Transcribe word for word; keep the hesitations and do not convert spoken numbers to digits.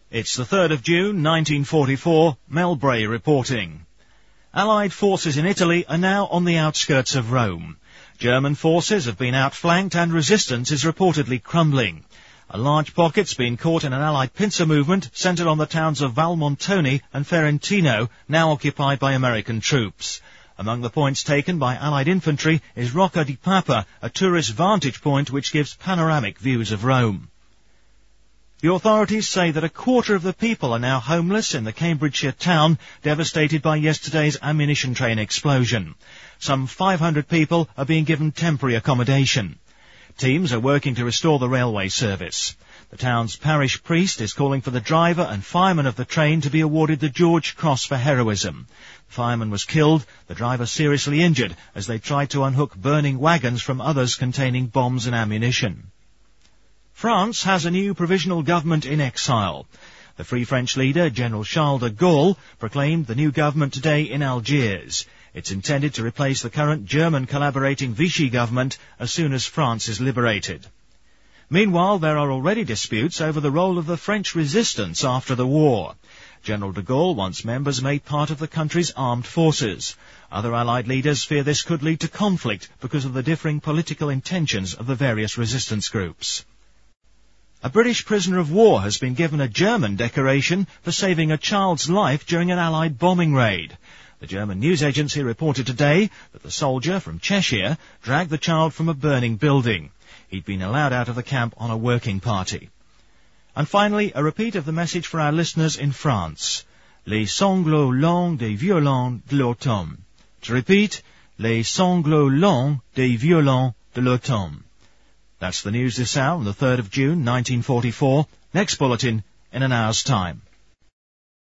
It's the third of June, nineteen forty-four, Mel Bray reporting. Allied forces in Italy are now on the outskirts of Rome. German forces have been outflanked and resistance is reportedly crumbling. A large pocket's been caught in an Allied pincer movement centred on the towns of Valmontone and Ferentino, now occupied by American troops. Among the points taken by Allied infantry is Rocca di Papa, a tourist vantage point which gives panoramic views of Rome. The authorities say that a quarter of the people are now homeless in the Cambridgeshire town devastated by yesterday's ammunition train explosion. Some five hundred people are being given temporary accommodation. Teams are working to restore the railway service. The town's parish priest is calling for the driver and fireman of the train to be awarded the George Cross for heroism. The fireman was killed, the driver seriously injured as they tried to unhook burning wagons from others containing bombs and ammunition. France has a new provisional government in exile. The Free French leader, General Charles de Gaulle, proclaimed the new government today in Algiers. It's intended to replace the current German collaborating Vichy government as soon as France is liberated. Meanwhile, there are already disputes over the role of the French resistance after the war. General de Gaulle wants members made part of the country's armed forces. Other Allied leaders fear this could lead to conflict because of the differing political intentions of the various resistance groups. A British prisoner of war has been given a German decoration for saving a child's life during an Allied bombing raid. The German news agency reported today that the soldier from Cheshire dragged the child from a burning building. He'd been allowed out of the camp on a working party. And finally, a repeat of the message for our listeners in France. Les sanglots longs des violons de l'automne. To repeat, les sanglots longs des violons de l'automne. That's the news this hour on the third of June, nineteen forty-four. Next bulletin in an hour's time.